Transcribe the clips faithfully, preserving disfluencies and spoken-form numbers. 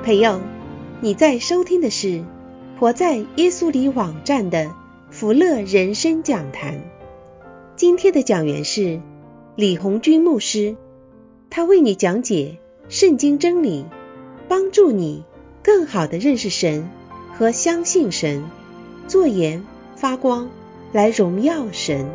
朋友，你在收听的是活在耶稣里网站的福乐人生讲坛。今天的讲员是李红军牧师，他为你讲解圣经真理，帮助你更好地认识神和相信神，做盐发光来荣耀神。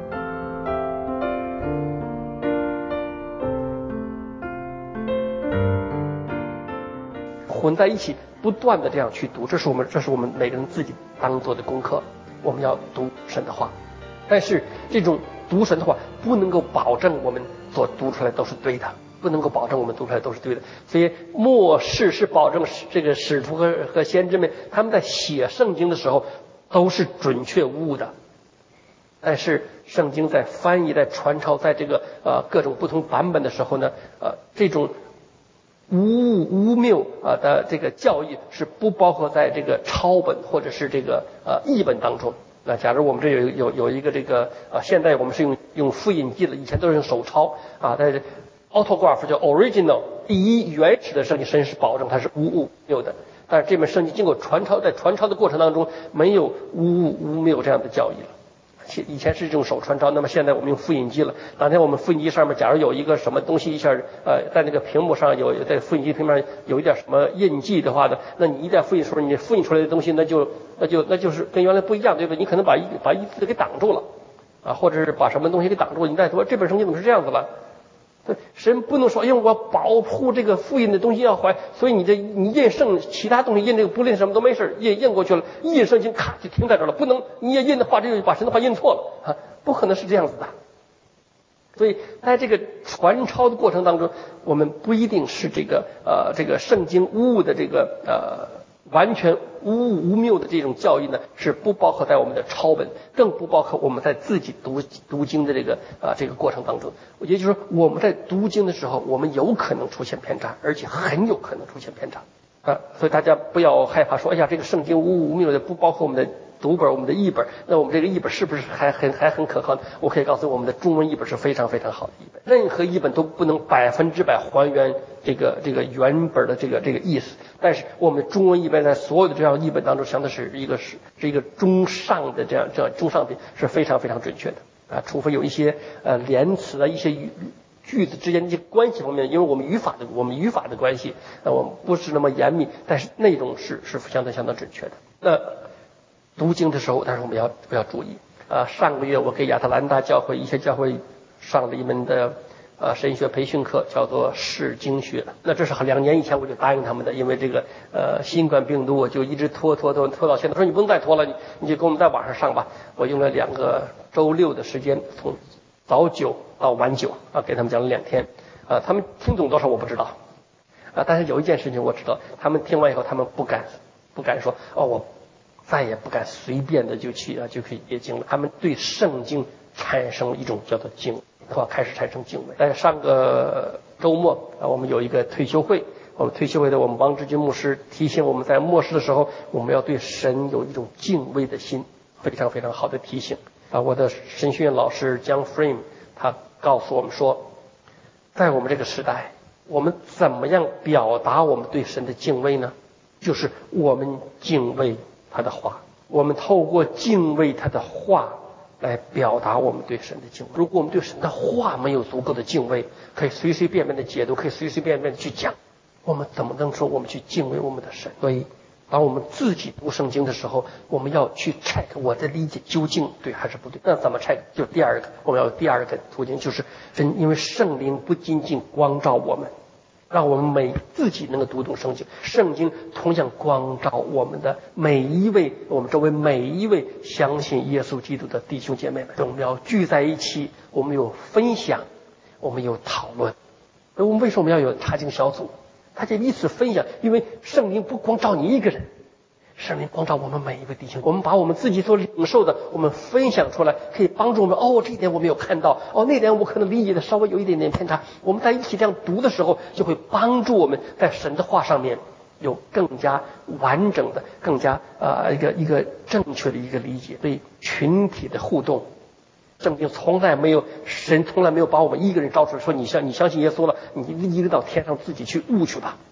混在一起，不断的这样去读，这是我们这是我们每个人自己当做的功课。我们要读神的话，但是这种读神的话不能够保证我们所读出来都是对的，不能够保证我们读出来都是对的。所以末世是保证这个使徒和和先知们他们在写圣经的时候都是准确无误的。但是圣经在翻译、在传抄、在这个呃各种不同版本的时候呢，呃这种无误无谬啊的这个教义是不包括在这个抄本或者是这个呃译本当中。那假如我们这有有有一个这个啊，现在我们是用用复印机了，以前都是用手抄啊。但是 autograph 叫 original 第一原始的圣经，神是保证它是无误有的。但是这本圣经经过传抄，在传抄的过程当中没有无误无谬这样的教义了。以前是这种手传抄，那么现在我们用复印机了。当天我们复印机上面，假如有一个什么东西一下，呃，在那个屏幕上有在复印机屏幕上有一点什么印记的话呢，那你一旦复印出来，你复印出来的东西，那就那就那就是跟原来不一样，对不对？你可能把一把一字给挡住了，啊，或者是把什么东西给挡住了。你再说这本圣经怎么是这样子了？对，神不能说，因为我保护这个复印的东西要坏，所以你这你印圣其他东西印这个不印什么都没事，印印过去了，印圣经咔就停在这了，不能你也印的话，这就把神的话印错了啊，不可能是这样子的。所以在这个传抄的过程当中，我们不一定是这个呃这个圣经无误的这个呃完全无误无谬的这种教义呢，是不包括在我们的抄本，更不包括我们在自己读读经的这个啊、呃、这个过程当中。也就是说，我们在读经的时候，我们有可能出现偏差，而且很有可能出现偏差啊。所以大家不要害怕说，哎呀，这个圣经无误无谬的，不包括我们的读本、我们的译本，那我们这个译本是不是还很还很可靠呢？我可以告诉我们的中文译本是非常非常好的译本，任何译本都不能百分之百还原这个这个原本的这个这个意思。但是我们中文译本在所有的这样译本当中，相当是一个是是一个中上的这样这样中上品，是非常非常准确的啊，除非有一些呃连词啊一些语句子之间的一些关系方面，因为我们语法的我们语法的关系，呃，我们不是那么严密，但是内容是是相当相当准确的。那读经的时候，但是我们要不要注意啊？上个月我给亚特兰大教会一些教会上了一门的呃神学培训课，叫做释经学。那这是两年以前我就答应他们的，因为这个呃新冠病毒我就一直拖拖拖拖到现在，说你不用再拖了，你你就给我们在网上上吧。我用了两个周六的时间，从早九到晚九啊，给他们讲了两天啊。他们听懂多少我不知道啊，但是有一件事情我知道，他们听完以后他们不敢不敢说哦我再也不敢随便的就去啊就可以阅经了。他们对圣经产生了一种叫做敬畏，或开始产生敬畏。在上个周末啊，我们有一个退休会，我们退休会的我们王志军牧师提醒我们，在末世的时候，我们要对神有一种敬畏的心，非常非常好的提醒啊。我的神学院老师江 Frame 他告诉我们说，在我们这个时代，我们怎么样表达我们对神的敬畏呢？就是我们敬畏他的话，我们透过敬畏他的话来表达我们对神的敬畏。如果我们对神的话没有足够的敬畏，可以随随便便的解读，可以随随便便的去讲，我们怎么能说我们去敬畏我们的神？所以当我们自己读圣经的时候，我们要去 check 我的理解究竟对还是不对。那怎么 check？ 就第二个，我们要有第二个途径，就是因为圣灵不仅仅光照我们，让我们每自己能够读懂圣经，圣经同样光照我们的每一位，我们周围每一位相信耶稣基督的弟兄姐妹们。我们要聚在一起，我们有分享，我们有讨论。我们为什么要有查经小组？大家彼此分享，因为圣灵不光照你一个人，圣灵光照我们每一位弟兄。我们把我们自己所领受的，我们分享出来，可以帮助我们。哦，这一点我没有看到，哦，那点我可能理解的稍微有一点点偏差。我们在一起这样读的时候，就会帮助我们在神的话上面有更加完整的、更加呃一个一个正确的一个理解。对群体的互动，圣经从来没有，神从来没有把我们一个人招出来说，你相你相信耶稣了，你一个到天上自己去悟去吧。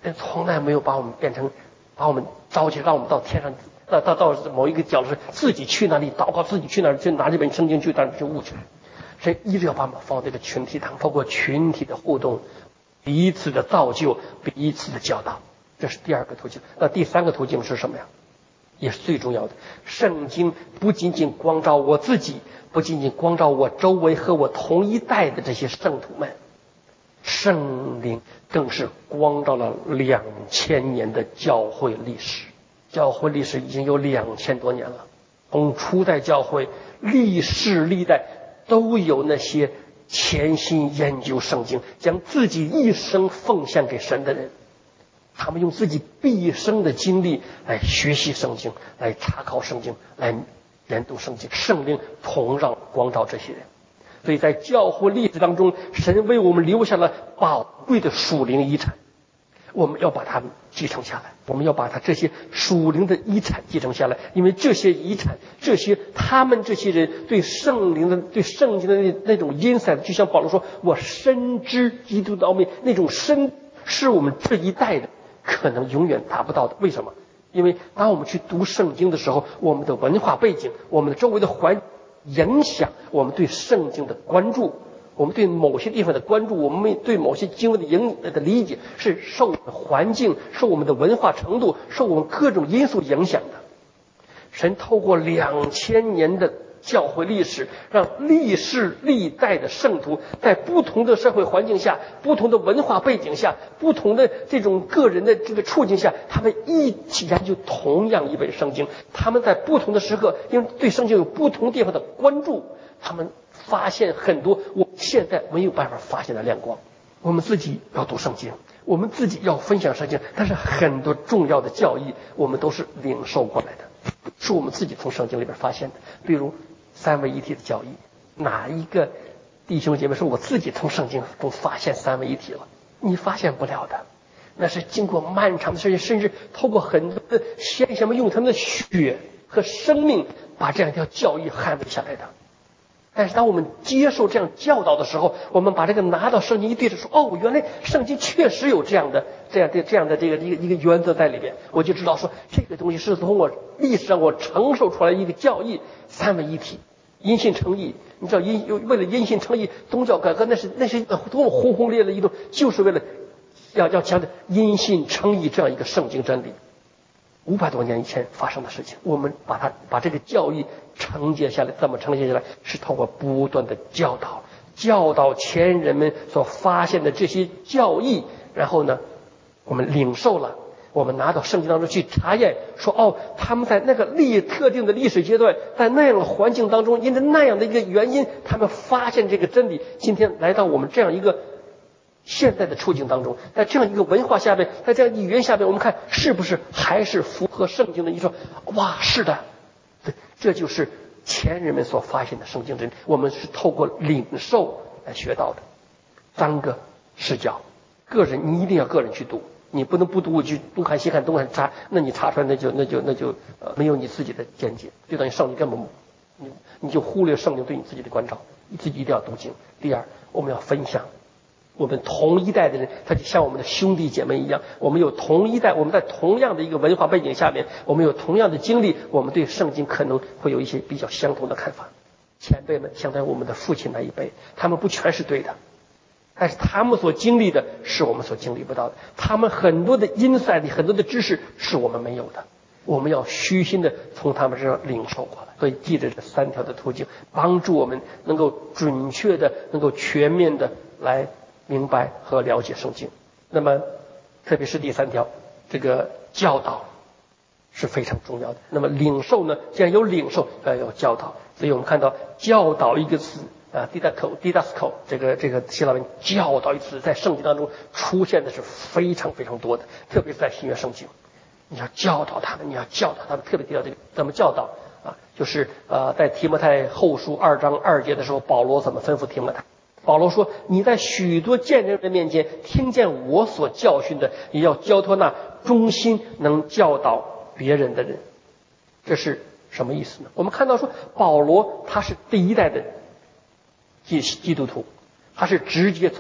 但从来没有把我们变成，把我们召集，让我们到天上，到到到某一个角落是自己去哪里祷告，自己去哪里去拿这本圣经去哪里去悟去。神一直要把我们放在这个群体当，透过群体的互动，彼此的造就，彼此的教导，这是第二个途径。那第三个途径是什么呀？也是最重要的。圣经不仅仅光照我自己，不仅仅光照我周围和我同一代的这些圣徒们，圣灵更是光照了两千年的教会历史。教会历史已经有两千多年了，从初代教会历世历代都有那些潜心研究圣经，将自己一生奉献给神的人，他们用自己毕生的精力来学习圣经，来查考圣经，来研读圣经。圣灵同样光照这些人。所以在教会历史当中，神为我们留下了宝贵的属灵遗产，我们要把它继承下来，我们要把它这些属灵的遗产继承下来。因为这些遗产，这些他们这些人对圣灵的、对圣经的那那种 insight， 就像保罗说，我深知基督的奥秘，那种深是我们这一代的可能永远达不到的。为什么？因为当我们去读圣经的时候，我们的文化背景，我们的周围的环影响我们对圣经的关注，我们对某些地方的关注，我们对某些经文的影的理解，是受我们的环境、受我们的文化程度、受我们各种因素影响的。神透过两千年的教会历史，让历世历代的圣徒在不同的社会环境下、不同的文化背景下、不同的这种个人的这个处境下，他们一起研究同样一本圣经。他们在不同的时刻，因为对圣经有不同地方的关注，他们发现很多我现在没有办法发现的亮光。我们自己要读圣经，我们自己要分享圣经，但是很多重要的教义我们都是领受过来的，是我们自己从圣经里边发现的。比如三位一体的教义，哪一个弟兄姐妹说我自己从圣经中发现三位一体了？你发现不了的，那是经过漫长的时间，甚至透过很多的先贤们用他们的血和生命把这样一条教义捍卫下来的。但是当我们接受这样教导的时候，我们把这个拿到圣经一对着说，哦，原来圣经确实有这样的这样的这样的这个一个一个原则在里边，我就知道说这个东西是从我历史上我承受出来一个教义，三位一体，因信称义。你知道因为了因信称义，宗教改革那是那是多么轰轰烈烈的一种，就是为了要要强调因信称义这样一个圣经真理。五百多年以前发生的事情，我们把它把这个教义承接下来，怎么承接下来？是通过不断的教导，教导前人们所发现的这些教义，然后呢，我们领受了，我们拿到圣经当中去查验，说哦，他们在那个历特定的历史阶段，在那样的环境当中，因着那样的一个原因，他们发现这个真理，今天来到我们这样一个现在的处境当中，在这样一个文化下面，在这样语言下面，我们看是不是还是符合圣经的？你说，哇，是的，对，这就是前人们所发现的圣经真理，我们是透过领受来学到的。三个视角，个人你一定要个人去读，你不能不读，去东看西看东看查，那你查出来那就那就那就呃没有你自己的见解，就等于圣经根本你你就忽略圣经对你自己的关照，你自己一定要读经。第二，我们要分享。我们同一代的人，他就像我们的兄弟姐妹一样，我们有同一代，我们在同样的一个文化背景下面，我们有同样的经历，我们对圣经可能会有一些比较相同的看法。前辈们，相当于我们的父亲那一辈，他们不全是对的，但是他们所经历的是我们所经历不到的，他们很多的 insight， 很多的知识是我们没有的，我们要虚心的从他们身上领受过来。所以记着这三条的途径，帮助我们能够准确的、能够全面的来明白和了解圣经。那么特别是第三条，这个教导是非常重要的。那么领受呢，既然有领受，要有教导。所以我们看到教导一个词啊 didasko didasko 这个这个希腊文教导一词在圣经当中出现的是非常非常多的，特别是在新约圣经，你要教导他们，你要教导他们，特别提到这个怎么教导啊，就是呃在提摩太后书二章二节的时候，保罗怎么吩咐提摩太？保罗说，你在许多见证人面前听见我所教训的，也要交托那忠心能教导别人的人。这是什么意思呢？我们看到说，保罗他是第一代的基基督徒，他是直接从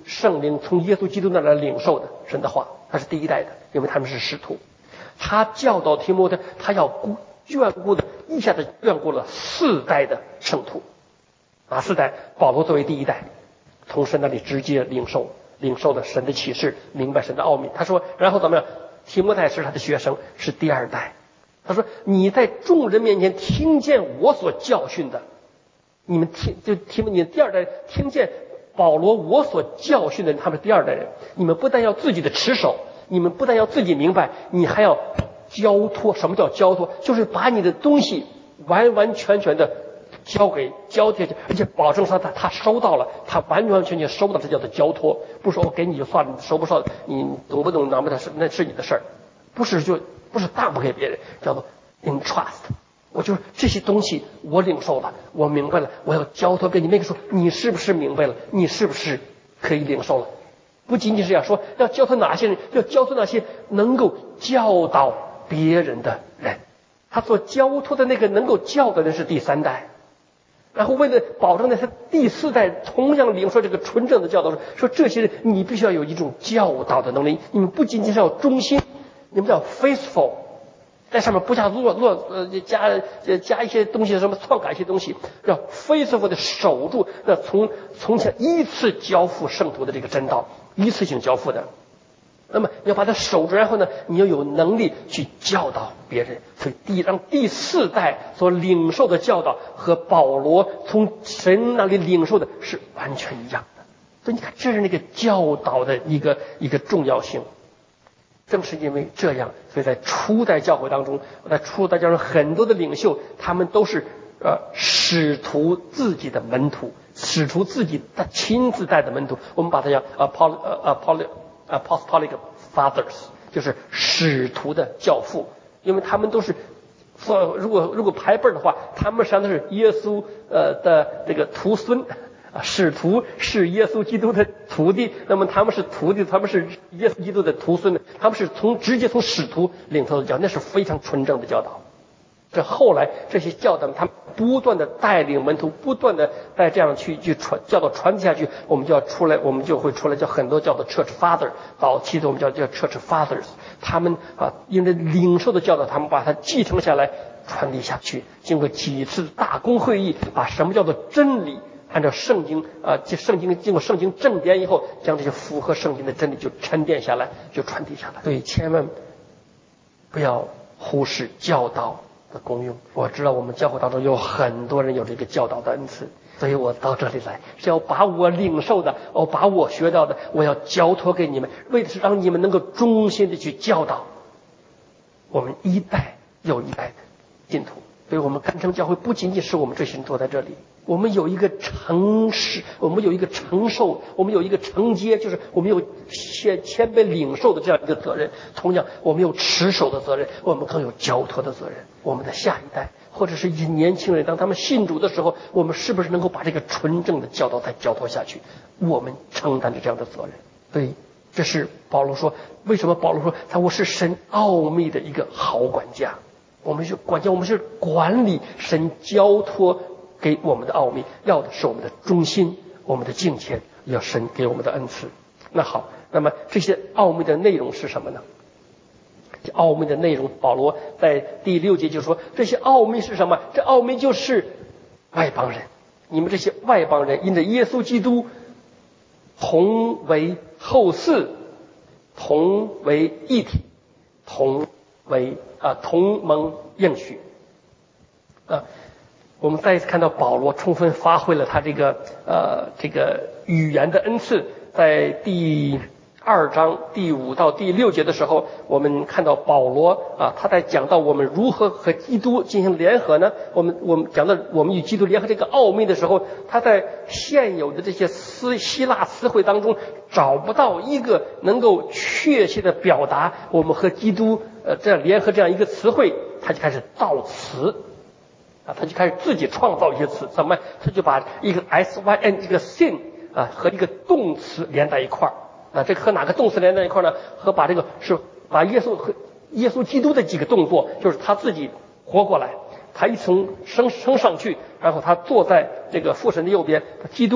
圣灵从耶稣基督那来领受的神的话，他是第一代的，因为他们是使徒。他教导提摩太，他要眷顾的一下子眷顾了四代的圣徒。哪四代？保罗作为第一代，从神那里直接领受领受了神的启示，明白神的奥秘。他说，然后怎么样？提摩太是他的学生，是第二代。他说，你在众人面前听见我所教训的，你们听就听你第二代听见保罗我所教训的人，他们是第二代人。你们不但要自己的持守，你们不但要自己明白，你还要交托。什么叫交托？就是把你的东西完完全全的交给交贴，而且保证说他他收到了，他完完全全收到，这叫做交托。不是说我给你就算了，你收不收你懂不懂拿不拿是那是你的事儿，不是就不是当不给别人，叫做 entrust。我就是这些东西我领受了，我明白了，我要交托给你。那个时候你是不是明白了？你是不是可以领受了？不仅仅是要说要交托哪些人，要交托那些能够教导别人的人。他所交托的那个能够教的人是第三代，然后为了保证那些第四代同样领受这个纯正的教导，说这些人你必须要有一种教导的能力，你们不仅仅是要忠心，你们叫 faithful， 在上面不加落落呃加加一些东西，什么篡改一些东西，要 faithful 的守住那从从前依次交付圣徒的这个真道，一次性交付的。那么你要把它守住，然后呢，你要有能力去教导别人。所以第让第四代所领受的教导和保罗从神那里领受的是完全一样的。所以你看，这是那个教导的一个一个重要性。正是因为这样，所以在初代教会当中，在初代教会很多的领袖，他们都是呃使徒自己的门徒，使徒自己他亲自带的门徒，我们把它叫 apol 呃 apol apostolic fathers， 就是使徒的教父，因为他们都是，如果如果排辈的话，他们实际上都是耶稣呃的这个徒孙啊，使徒是耶稣基督的徒弟，那么他们是徒弟，他们是耶稣基督的徒孙，他们是从直接从使徒领受的教，那是非常纯正的教导。这后来这些教导，他们不断的带领门徒，不断的在这样去去传教导传递下去，我们就要出来，我们就会出来叫很多叫做 church father， 早期的我们叫叫 church fathers， 他们啊因为领受的教导，他们把它继承下来传递下去，经过几次大公会议，把什么叫做真理，按照圣经啊，这圣经经过圣经正典以后，将这些符合圣经的真理就沉淀下来，就传递下来。所以千万不要忽视教导的功用。我知道我们教会当中有很多人有这个教导的恩赐，所以我到这里来是要把我领受的，我把我学到的，我要交托给你们，为的是让你们能够忠心的去教导我们一代又一代的信徒。所以我们甘城教会不仅仅是我们这些人坐在这里，我们有一个承事，我们有一个承受，我们有一个承接，就是我们有谦谦卑领受的这样一个责任。同样我们有持守的责任，我们更有交托的责任。我们的下一代或者是一些年轻人，当他们信主的时候，我们是不是能够把这个纯正的教导再交托下去，我们承担着这样的责任。所以这是保罗说，为什么保罗说他我是神奥秘的一个好管家，我们是管家，我们是管理神交托给我们的奥秘，要的是我们的忠心，我们的敬虔，要神给我们的恩赐。那好，那么这些奥秘的内容是什么呢？这奥秘的内容，保罗在第六节就说，这些奥秘是什么？这奥秘就是外邦人，你们这些外邦人因着耶稣基督同为后嗣，同为一体，同为啊同盟应许啊。我们再一次看到保罗充分发挥了他这个呃这个语言的恩赐，在第二章第五到第六节的时候，我们看到保罗啊他在讲到我们如何和基督进行联合呢？我们我们讲到我们与基督联合这个奥秘的时候，他在现有的这些词希腊词汇当中找不到一个能够确切的表达我们和基督呃这样联合这样一个词汇，他就开始造词。啊，他就开始自己创造一些词，怎么？他就把一个 s y n 这个 sin 啊和一个动词连在一块儿啊，这个和哪个动词连在一块儿呢？和把这个是把耶稣和耶稣基督的几个动作，就是他自己活过来，他一层升升上去，然后他坐在这个父神的右边，基督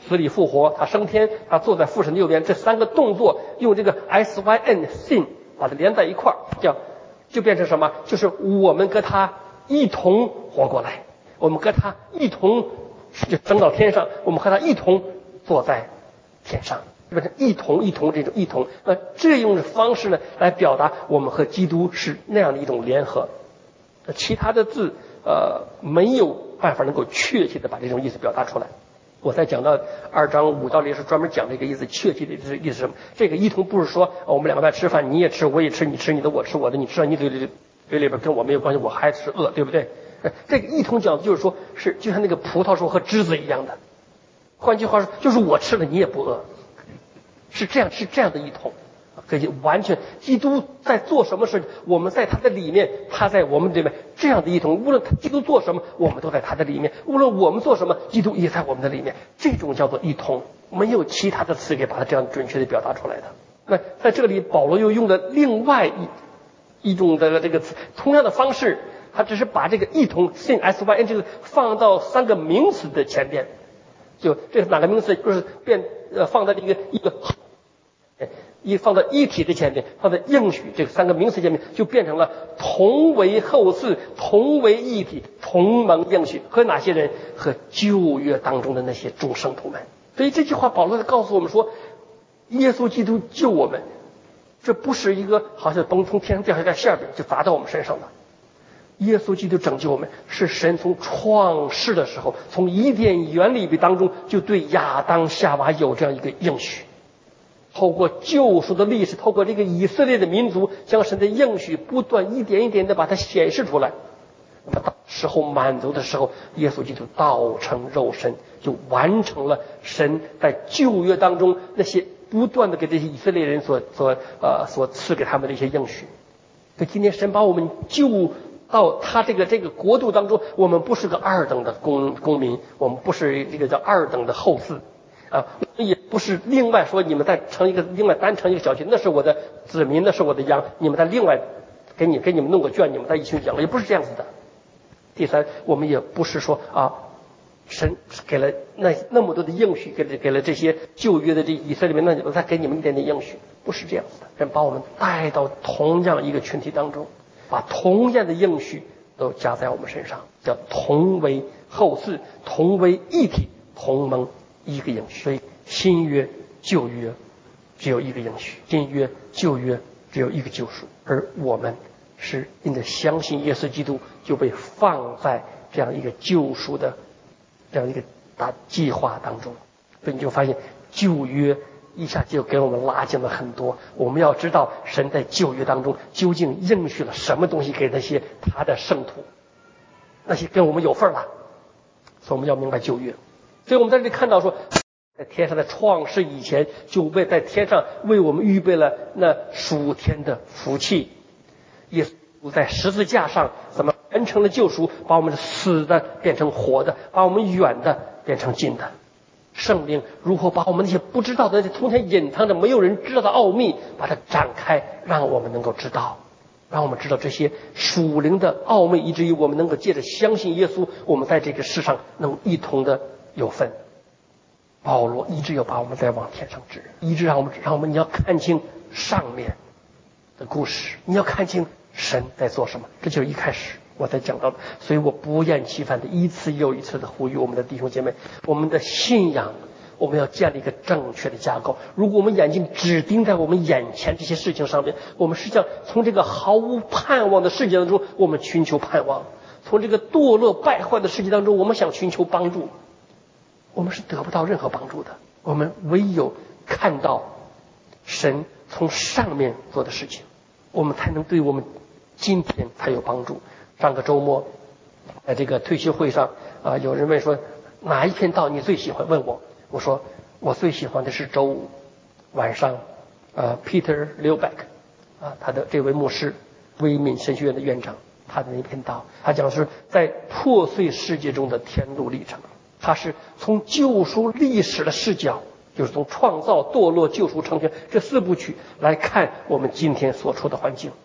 死里复活，他升天，他坐在父神的右边，这三个动作用这个 S Y N sin 把它连在一块儿，这样就变成什么？就是我们跟他一同活过来，我们跟他一同就升到天上，我们和他一同坐在天上，就变成一同一同这种一同。那这种方式呢，来表达我们和基督是那样的一种联合。其他的字呃没有办法能够确切的把这种意思表达出来。我在讲到二章五到里是专门讲这个意思，确切的意思意思是什么？这个一同不是说、哦、我们两个在吃饭，你也吃我也吃，你吃你的我吃我的，你吃到你嘴里嘴里边跟我没有关系，我还是饿，对不对？这个一同讲的就是说是就像那个葡萄树和枝子一样的，换句话说就是我吃了你也不饿，是这样是这样的一同。可以完全基督在做什么事，我们在他的里面，他在我们里面，这样的一同，无论基督做什么，我们都在他的里面，无论我们做什么，基督也在我们的里面，这种叫做一同，没有其他的词给把它这样准确的表达出来的。那在这里保罗又用了另外一一种的这个词，同样的方式，他只是把这个一同 sin s y n 这个放到三个名词的前边，就这是哪个名词，就是变呃放在这个一个一放到一体的前面，放在应许这三个名词前面，就变成了同为后嗣，同为一体，同蒙应许。和哪些人？和旧约当中的那些众圣徒们。所以这句话保罗在告诉我们说，耶稣基督救我们，这不是一个好像崩从天上掉下来馅饼就砸到我们身上的。耶稣基督拯救我们，是神从创世的时候，从伊甸园里边当中就对亚当夏娃有这样一个应许。透过救赎的历史，透过这个以色列的民族，将神的应许不断一点一点的把它显示出来。那么到时候满足的时候，耶稣基督道成肉身，就完成了神在旧约当中那些不断的给这些以色列人所所呃所赐给他们的一些应许。所以今天神把我们救到他这个这个国度当中，我们不是个二等的公公民，我们不是这个叫二等的后嗣。啊，也不是另外说你们再成一个另外单成一个小群，那是我的子民，那是我的羊，你们再另外给你给你们弄个圈，你们再一群养，也不是这样子的。第三，我们也不是说啊，神给了那那么多的应许，给了给了这些旧约的这以色列民，那我再给你们一点点应许，不是这样子的。神把我们带到同样一个群体当中，把同样的应许都加在我们身上，叫同为后嗣，同为一体，同蒙一个应许。所以新约旧约只有一个应许，新约旧约只有一个救赎，而我们是因着相信耶稣基督，就被放在这样一个救赎的这样一个大计划当中。所以你就发现旧约一下就给我们拉近了很多。我们要知道神在旧约当中究竟应许了什么东西给那些他的圣徒，那些跟我们有份了，所以我们要明白旧约。所以我们在这里看到说，在天上的创世以前，就为在天上为我们预备了那属天的福气。耶稣在十字架上怎么完成了救赎，把我们死的变成活的，把我们远的变成近的。圣灵如何把我们那些不知道的、从前隐藏着没有人知道的奥秘，把它展开，让我们能够知道，让我们知道这些属灵的奥秘，以至于我们能够借着相信耶稣，我们在这个世上能一同的有份。保罗一直要把我们再往天上指，一直让我们让我们你要看清上面的故事，你要看清神在做什么。这就是一开始我才讲到的。所以我不厌其烦的一次又一次的呼吁我们的弟兄姐妹，我们的信仰我们要建立一个正确的架构。如果我们眼睛只盯在我们眼前这些事情上面，我们实际上从这个毫无盼望的世界当中我们寻求盼望，从这个堕落败坏的世界当中我们想寻求帮助，我们是得不到任何帮助的。我们唯有看到神从上面做的事情，我们才能对我们今天才有帮助。上个周末在这个退休会上啊、呃，有人问说哪一篇道你最喜欢？问我，我说我最喜欢的是周五晚上呃 Peter Leubeck 啊，他的这位牧师，威敏神学院的院长，他的那篇道，他讲的是在破碎世界中的天路历程。他是从救赎历史的视角，就是从创造、堕落、救赎、成全这四部曲来看我们今天所处的环境。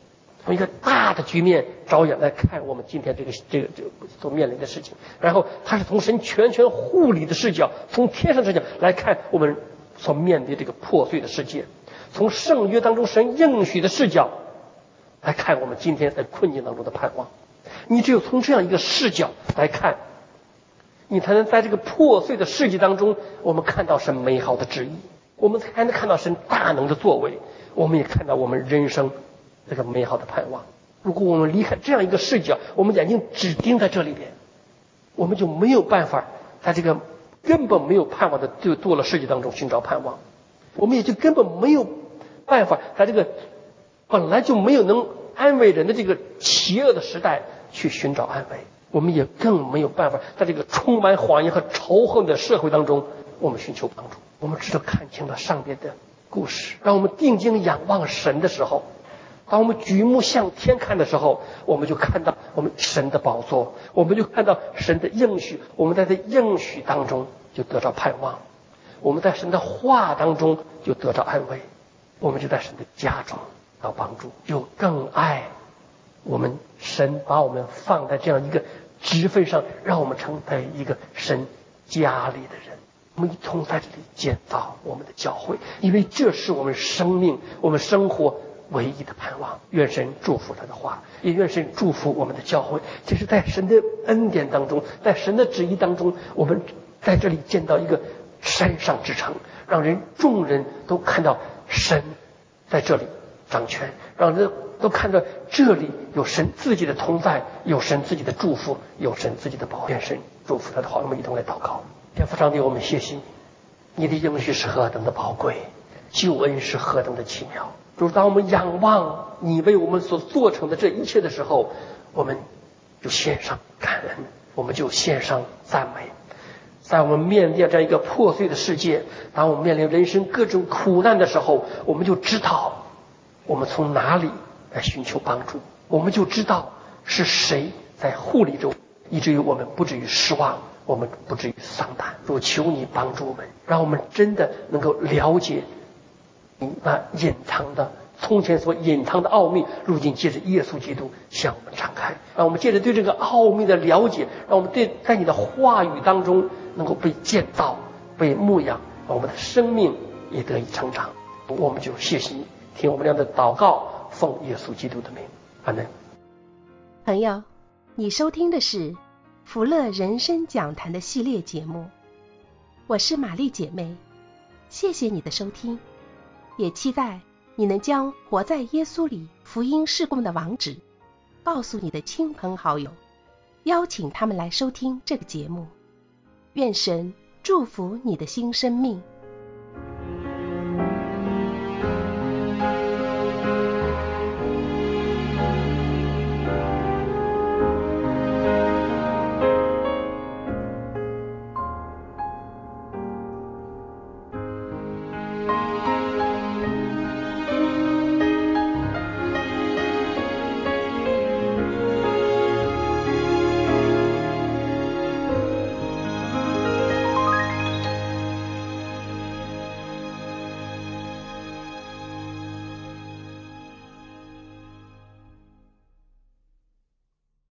从一个大的局面着眼来看我们今天这个这个这个所面临的事情，然后他是从神全权护理的视角，从天上视角来看我们所面对这个破碎的世界，从圣约当中神应许的视角来看我们今天在困境当中的盼望。你只有从这样一个视角来看，你才能在这个破碎的世界当中，我们看到神美好的旨意，我们才能看到神大能的作为，我们也看到我们人生这个美好的盼望。如果我们离开这样一个视角，我们眼睛只盯在这里边，我们就没有办法在这个根本没有盼望的就堕落世界当中寻找盼望，我们也就根本没有办法在这个本来就没有能安慰人的这个邪恶的时代去寻找安慰，我们也更没有办法在这个充满谎言和仇恨的社会当中我们寻求帮助。我们只有看清了上边的故事，让我们定睛仰望神的时候，当我们举目向天看的时候，我们就看到我们神的宝座，我们就看到神的应许，我们在这应许当中就得到盼望，我们在神的话当中就得到安慰，我们就在神的家中得到帮助，就更爱我们神把我们放在这样一个职分上，让我们成为一个神家里的人，我们一同在这里建造我们的教会，因为这是我们生命我们生活唯一的盼望。愿神祝福他的话，也愿神祝福我们的教会。这是在神的恩典当中，在神的旨意当中，我们在这里见到一个山上之城，让人众人都看到神在这里掌权，让人都看到这里有神自己的同在，有神自己的祝福，有神自己的保护。愿神祝福他的话，我们一同来祷告。天父上帝，我们谢谢你，你的应许是何等的宝贵，救恩是何等的奇妙。就是当我们仰望你为我们所做成的这一切的时候，我们就献上感恩，我们就献上赞美。在我们面对这样一个破碎的世界，当我们面临人生各种苦难的时候，我们就知道我们从哪里来寻求帮助，我们就知道是谁在护理着，以至于我们不至于失望，我们不至于丧胆。主，求你帮助我们，让我们真的能够了解你那隐藏的从前所隐藏的奥秘，如今借着耶稣基督向我们敞开，让我们借着对这个奥秘的了解，让我们对在你的话语当中能够被建造被牧养，让我们的生命也得以成长。我们就谢谢你，听我们这样的祷告，奉耶稣基督的名，阿门。 朋友，你收听的是福乐人生讲坛的系列节目，我是玛丽姐妹，谢谢你的收听，也期待你能将活在耶稣里福音事工的网址告诉你的亲朋好友，邀请他们来收听这个节目。愿神祝福你的新生命。